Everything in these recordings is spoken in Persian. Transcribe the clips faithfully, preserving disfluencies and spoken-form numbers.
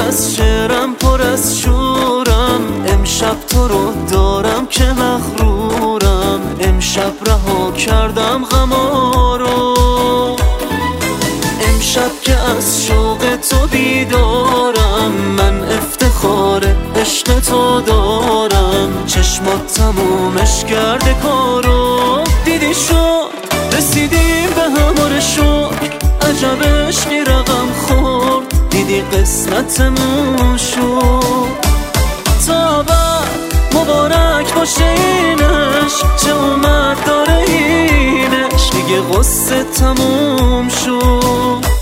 از شعرم پر از شورم، امشب تو رو دارم که مغرورم، امشب رها کردم غما رو، امشب که از شوق تو بیدارم، من افتخار عشق تو دارم، چشمات تمومش کرده کارو. دیدی شد رسیدیم به همار شکر، عجب عشقی رقم خورد، دیدی قسمتمون شد. تا بعد مبارک باشه این عشق، چه اومد داره این عشق، دیگه قصه تموم شد.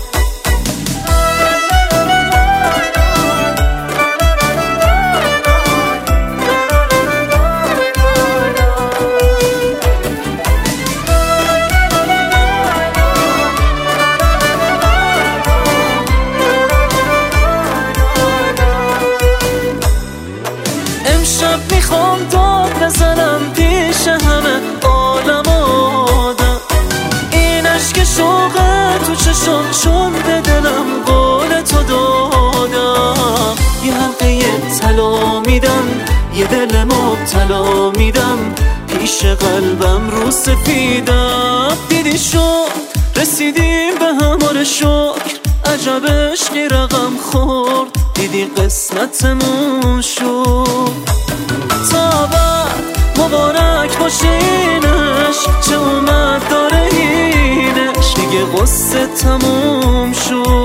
امشب میخوام داد بزنم پیش همه عالم آدم، این عشق شوق تو چشم چون به دلم قول تو دادم. یه حلقه طلا میدم، یه دل مبتلا میدم، پیش قلبم رو سفیدم. دیدی شد رسیدیم به همار شکر، عجب عشقی رقم خورد، دیدی قسمتمون شد. تا بعد مبارک باشه این عشق، چه اومد داره این عشق، دیگه قصه تموم شد.